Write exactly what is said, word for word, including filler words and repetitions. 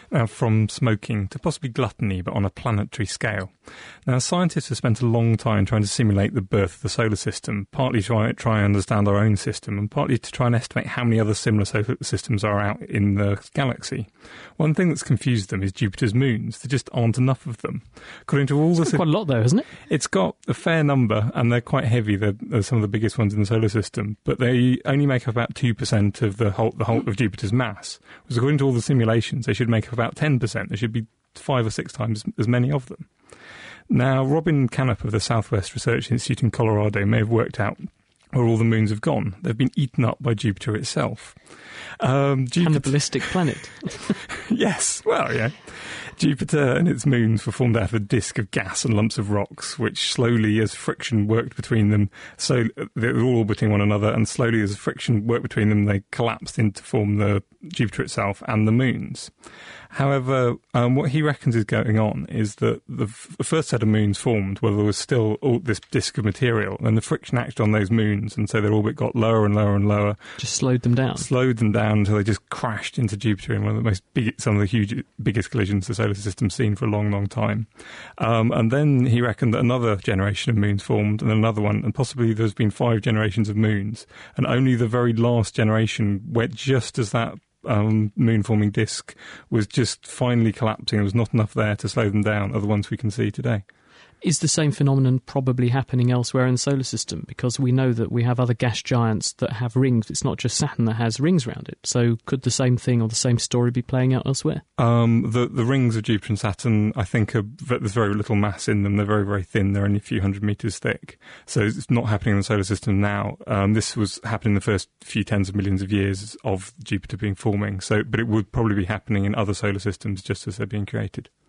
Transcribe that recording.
Now, from smoking to possibly gluttony, but on a planetary scale. Now, scientists have spent a long time trying to simulate the birth of the solar system, partly to try, try and understand our own system, and partly to try and estimate how many other similar solar systems are out in the galaxy. One thing that's confused them is Jupiter's moons. There just aren't enough of them. According to all the... Quite a lot, though, isn't it? It's got a fair number, and they're quite heavy. They're, they're some of the biggest ones in the solar system, but they only make up about two percent of the whole, the whole of Jupiter's mass. Whereas according to all the simulations, they should make up about ten percent. There should be five or six times as many of them. Now, Robin Canup of the Southwest Research Institute in Colorado may have worked out where all the moons have gone. They've been eaten up by Jupiter itself. Um, Jupiter... Cannibalistic planet. Yes, well, yeah. Jupiter and its moons were formed out of a disk of gas and lumps of rocks, which slowly, as friction worked between them, so they were all orbiting one another, and slowly as friction worked between them, they collapsed into form the Jupiter itself and the moons. However, um, what he reckons is going on is that the, f- the first set of moons formed where there was still all this disk of material, and the friction acted on those moons, and so their orbit got lower and lower and lower. Just slowed them down. Slowed them down until they just crashed into Jupiter in one of the most big, some of the huge, biggest collisions the solar system's seen for a long, long time. Um, and then he reckoned that another generation of moons formed, and another one, and possibly there's been five generations of moons, and only the very last generation went just as that Um, moon-forming disk was just finally collapsing. There was not enough there to slow them down, are the ones we can see today. Is the same phenomenon probably happening elsewhere in the solar system? Because we know that we have other gas giants that have rings. It's not just Saturn that has rings around it. So could the same thing or the same story be playing out elsewhere? Um, the, the rings of Jupiter and Saturn, I think, are, there's very little mass in them. They're very, very thin. They're only a few hundred metres thick. So it's not happening in the solar system now. Um, this was happening in the first few tens of millions of years of Jupiter being forming. So, but it would probably be happening in other solar systems just as they're being created.